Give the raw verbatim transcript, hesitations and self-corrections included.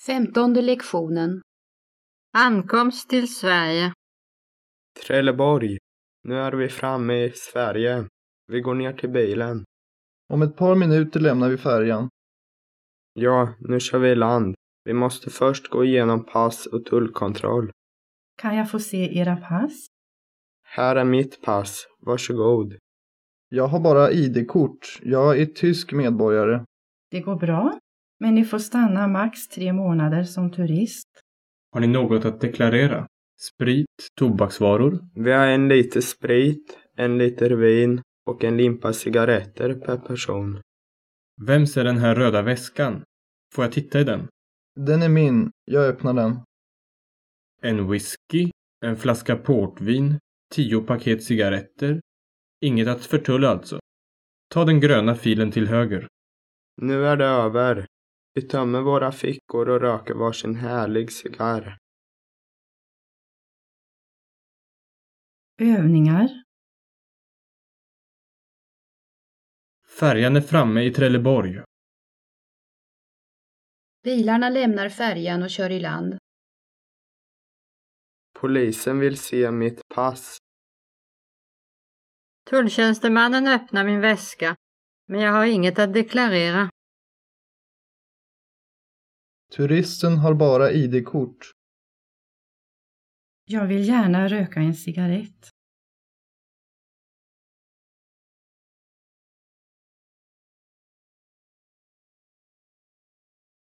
Femtonde lektionen. Ankomst till Sverige. Trelleborg. Nu är vi framme i Sverige. Vi går ner till bilen. Om ett par minuter lämnar vi färjan. Ja, nu kör vi i land. Vi måste först gå igenom pass och tullkontroll. Kan jag få se era pass? Här är mitt pass. Varsågod. Jag har bara I D-kort. Jag är tysk medborgare. Det går bra, men ni får stanna max tre månader som turist. Har ni något att deklarera? Sprit, tobaksvaror? Vi har en liter sprit, en liter vin och en limpa cigaretter per person. Vems är den här röda väskan? Får jag titta i den? Den är min. Jag öppnar den. En whisky, en flaska portvin, tio paket cigaretter. Inget att förtulla alltså. Ta den gröna filen till höger. Nu är det över. Vi tömmer våra fickor och röker varsin härlig cigarr. Övningar. Färjan är framme i Trelleborg. Bilarna lämnar färjan och kör i land. Polisen vill se mitt pass. Tulltjänstemannen öppnar min väska, men jag har inget att deklarera. Turisten har bara I D-kort. Jag vill gärna röka en cigarett.